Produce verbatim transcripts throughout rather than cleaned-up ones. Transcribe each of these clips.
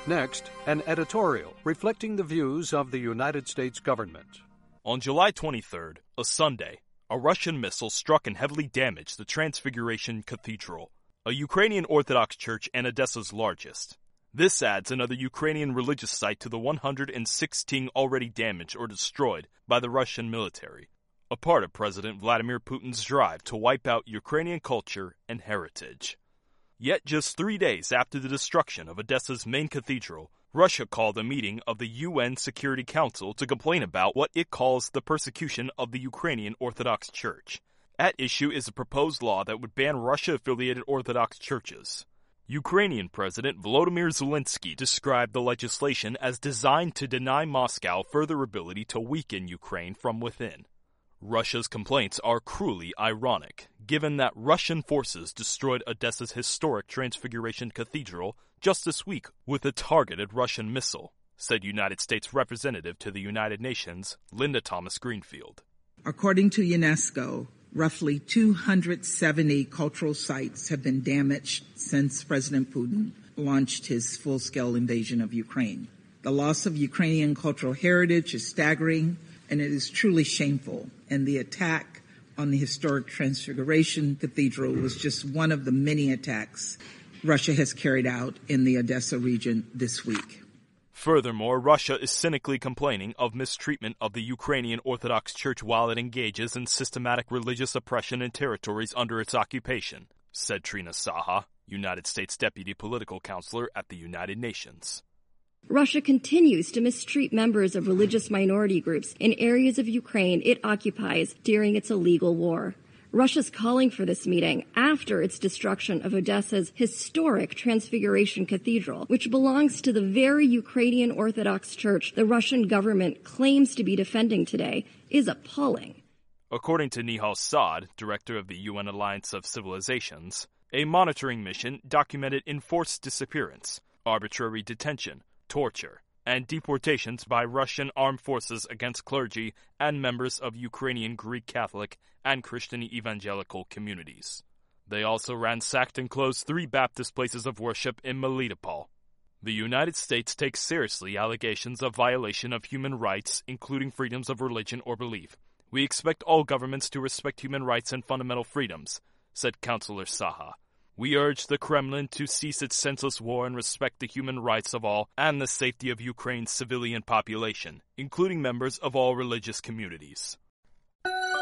Next, an editorial reflecting the views of the United States government. On July twenty-third, a Sunday, a Russian missile struck and heavily damaged the Transfiguration Cathedral, a Ukrainian Orthodox church and Odessa's largest. This adds another Ukrainian religious site to the one hundred sixteen already damaged or destroyed by the Russian military, a part of President Vladimir Putin's drive to wipe out Ukrainian culture and heritage. Yet just three days after the destruction of Odessa's main cathedral, Russia called a meeting of the U N Security Council to complain about what it calls the persecution of the Ukrainian Orthodox Church. At issue is a proposed law that would ban Russia-affiliated Orthodox churches. Ukrainian President Volodymyr Zelensky described the legislation as designed to deny Moscow further ability to weaken Ukraine from within. Russia's complaints are cruelly ironic, given that Russian forces destroyed Odessa's historic Transfiguration Cathedral just this week with a targeted Russian missile, said United States Representative to the United Nations, Linda Thomas-Greenfield. According to UNESCO, roughly two hundred seventy cultural sites have been damaged since President Putin launched his full-scale invasion of Ukraine. The loss of Ukrainian cultural heritage is staggering, and it is truly shameful. And the attack on the historic Transfiguration Cathedral was just one of the many attacks Russia has carried out in the Odessa region this week. Furthermore, Russia is cynically complaining of mistreatment of the Ukrainian Orthodox Church while it engages in systematic religious oppression in territories under its occupation, said Trina Saha, United States Deputy Political Counselor at the United Nations. Russia continues to mistreat members of religious minority groups in areas of Ukraine it occupies during its illegal war. Russia's calling for this meeting after its destruction of Odessa's historic Transfiguration Cathedral, which belongs to the very Ukrainian Orthodox Church the Russian government claims to be defending today, is appalling. According to Nihal Saad, director of the U N Alliance of Civilizations, a monitoring mission documented enforced disappearance, arbitrary detention, torture, and deportations by Russian armed forces against clergy and members of Ukrainian Greek Catholic and Christian evangelical communities. They also ransacked and closed three Baptist places of worship in Melitopol. The United States takes seriously allegations of violation of human rights, including freedoms of religion or belief. We expect all governments to respect human rights and fundamental freedoms, said Counselor Saha. We urge the Kremlin to cease its senseless war and respect the human rights of all and the safety of Ukraine's civilian population, including members of all religious communities.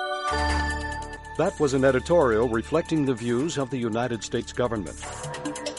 That was an editorial reflecting the views of the United States government.